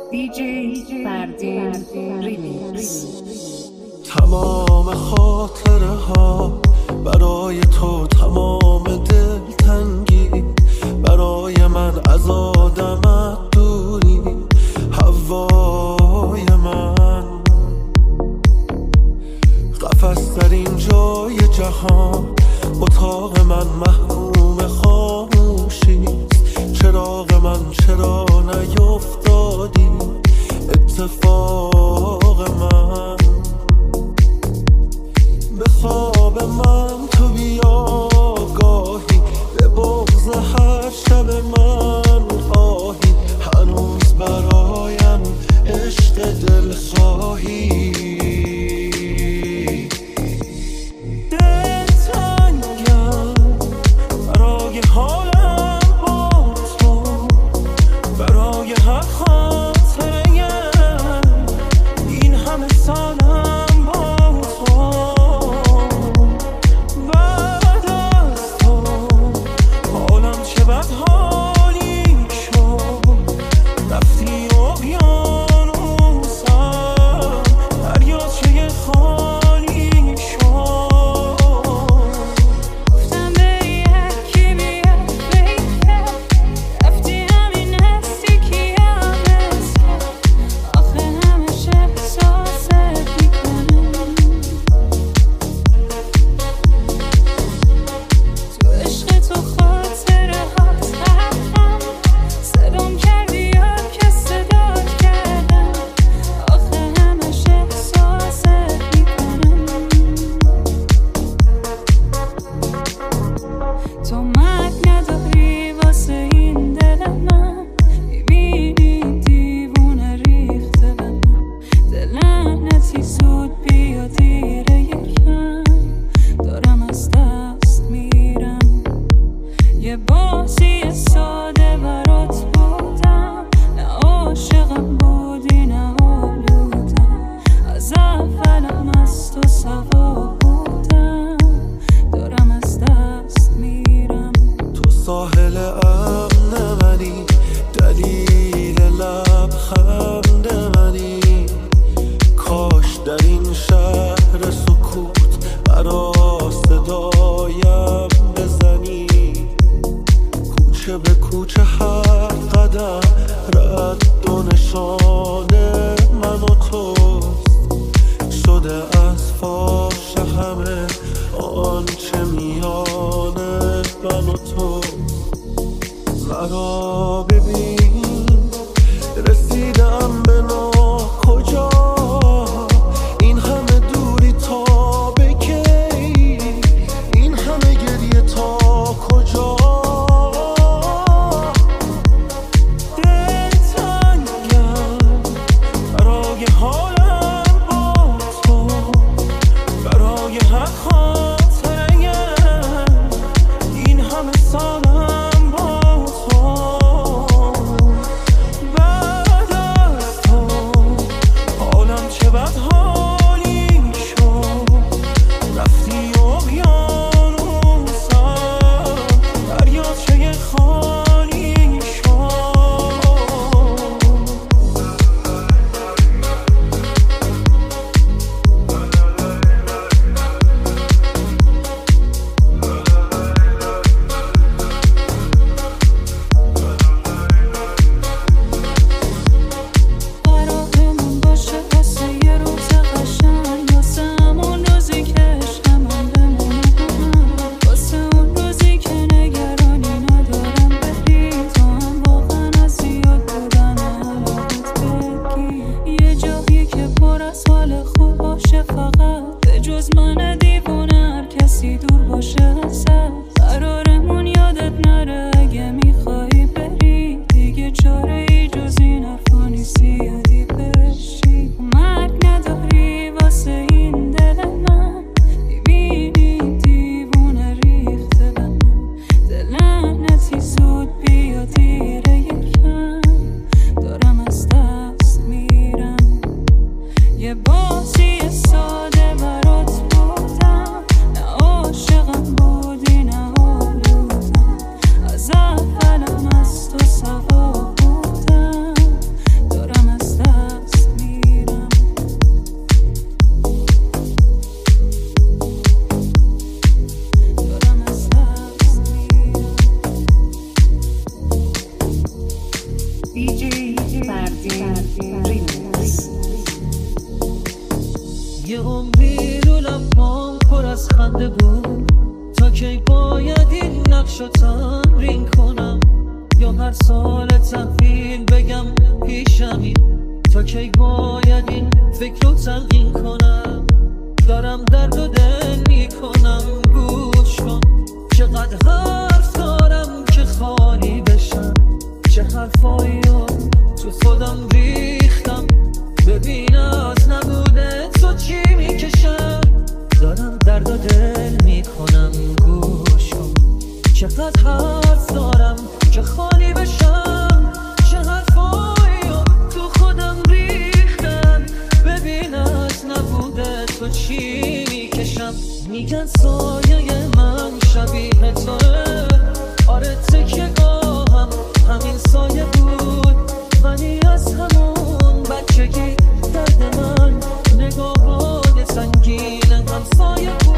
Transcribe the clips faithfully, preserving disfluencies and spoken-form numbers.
دی جی فردین ریمیکس. تمام خاطره ها برای تو، تمام دلتنگی برای من، از آدمت دوری هوای من. قفس در این جای جهان، اتاق من محروم خاموشیست. چراغ من چرا نیفتادی اتفاق من؟ به خواب من تو بیا گاهی، به بغض هر شب من آهی. هنوز برایم عشق دل خواهی. دل تنگم برای حالم با تو، برای هر خاطره‌ام این همه سالم با تو. بعد از تو حالم چه بد حالی شد. رفتی اقیانوسم، دریاچه خالی شد. گفتم بری هرکی بیاد بیاد، رفتی همین نزدیکی هم بسکن. آخه همش احساست میکنم تو عشق تو، خاطره هات هم صدام کردی یا که صدات کردم. آخه همش احساست میکنم تو مرگ نداری واسه این دل من. میبینی دیوونه ریخته به من. دل لعنتی زود بیا دیره یکم، دارم از دست میرم. یه بازی ساده برات بودم، نه عاشقم بودی نه آلودم. از اولم از تو سوا بودم، دارم از دست میرم. تو ساحل امن منی، دلیل لبخند منی. کاش در این شهر سکوت برا صدایم بزنی. کوچه به کوچه هر قدم رد و نشان من و توست. شده از فاش همه آنچه میان من و تو. مرا ببین رسیدم به ناکجا. این همه دوری تا به کی؟ این همه گریه تا کجا؟ دل تنگم برای حالم با تو، برای هر خاطره‌ام این همه سالم با تو. بعد از تو حالم چه بد حالی شد. رفتی اقیانوسم، دریاچه خالی شد. قرارمون باشه واسه یه روز قشنگ، واسه همون روزی که عشقمون بمونه، واسه اون روزی که نگرانی ندارم بری. تو هم واقعا از زیاد بودن علاقت بگی. یه جایی که پر از حال خوب باشه، فقط به جز من دیوونه هر کسی دور باشه ازت. قرارمون یادت نره اگه میخوایی بری. دیگه چاره ای جز این حرفا نیست زیادی بشی. مرگ نداری واسه این دل من. میبینی دیوونه ریخته به من. دل لعنتی زود بیا دیره یکم، دارم از دست میرم. یه بازی ساده برات بودم، نه عاشقم بودی نه آلودم. از اولم از تو سوا بودم، دارم از دیجی فردین ریمیکس. یه عمری رو لبام پر از خنده بود، تا کی باید این نقش رو تمرین کنم، یا هر سال تحویل بگم پیشمی، تا کی باید این فکر رو تلقین کنم. دارم درد و دل میکنم گوش کن، چقدر حرف دارم که خالی بشم، چه حرفایی رو تو خودم ریختم، ببین از نبوده تو چی میکشم. دارم درد و دل میکنم گوش کن، چقدر حرف دارم که خالی بشم، چه حرفایی رو تو خودم ریختم، ببین از نبوده تو چی میکشم. میگن سایه من شبیه توه، آره تکیه گاهم همین سایه بود، ولی از همون بچگی درد من نگاه‌های سنگین هم سایه بود.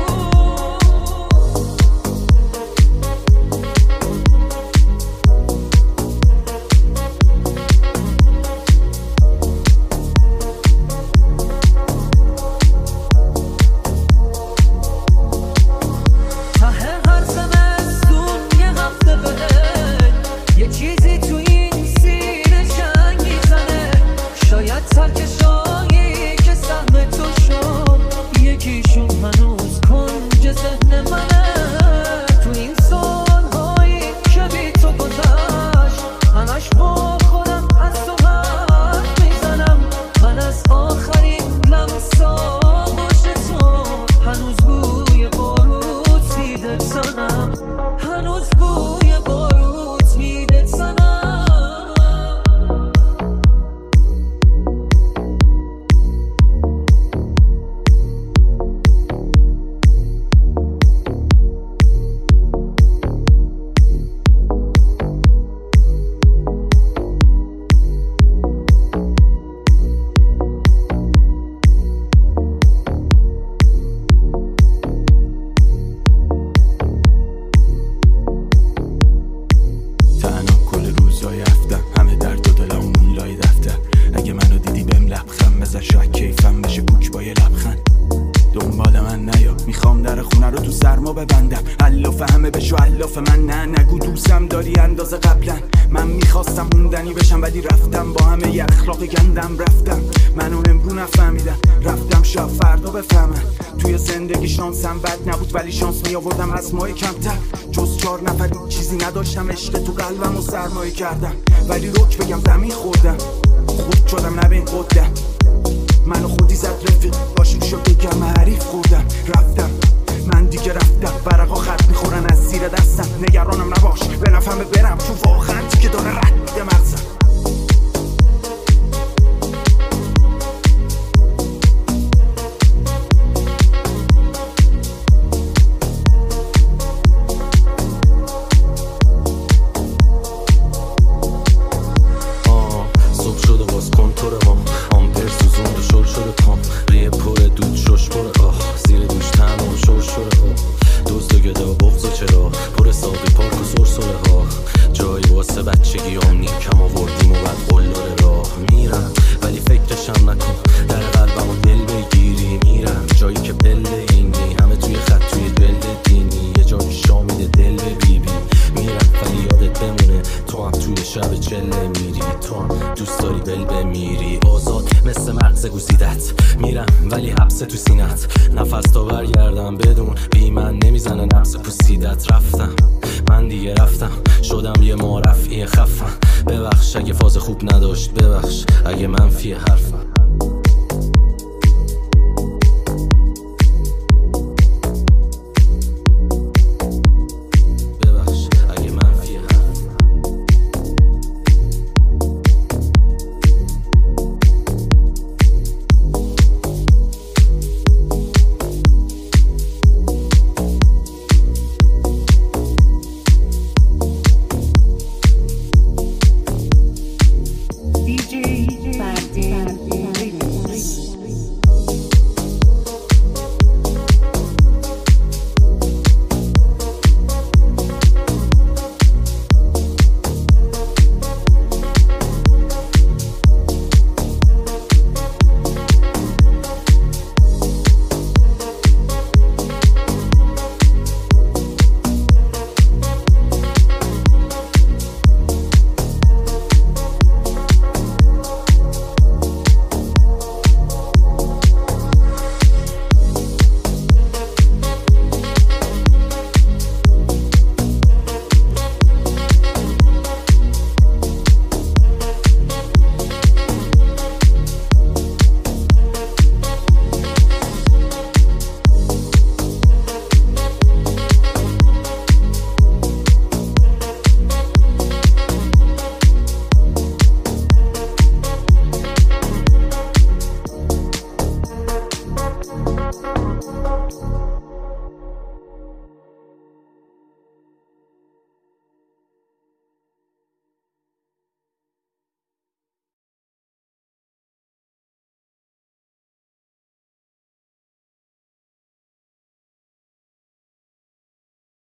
ببندم الاف همه بشو الاف من، نه نگو دوستم داری اندازه قبلا. من میخواستم موندنی بشم ولی رفتم با همه ی اخلاق گندم، رفتم منو امرو نفهمیدم، رفتم شب فردا بفهمم. توی زندگی شانسم بد نبود ولی شانس می آوردم از ماه کمتر، جز چار نفر چیزی نداشتم، عشق تو قلبم و سرمایه کردم، ولی روک بگم دمی خوردم، خود شدم نبین قدم، منو خودی زد رفیق باشیم شو بگم حریف خوردم. رفتم من دیگه رفتم، برقا خط میخورن از زیر دستم، نگرانم نباش به نفهمه برم، چون واقعا که داره رد میده مغزم. صبح شده باز کنتور ما آمپر سوزون و شل شده پام، ریه پر دود شش پر آه، زیر دوش تن و شل شده آه، دوست و گدا بغض و چرا پر ساقی پارک و سرسره ها، جایی واسه بچگی هم نیم کم آوردیم و بعد قلدر راه میرم، ولی فکرشم نکن در قلبم و دل بگیری، میرم جایی که پله اینی همه توی خط توی دل دینی، یه جایی شامیده دل به بی بی، میرم ولی یادت بمونه تو هم توی شب چله میری، تو هم دوست داری بل بمیری، آزاد مثل مغز گوزیدت، میرم ولی حبس تو سینت، نفس تا برگردم بدون بی من نمیزنه نفس پوسیدت. رفتم من دیگه رفتم، شدم یه معرفی خفم، ببخش اگه فاز خوب نداشت، ببخش اگه منفی حرفم.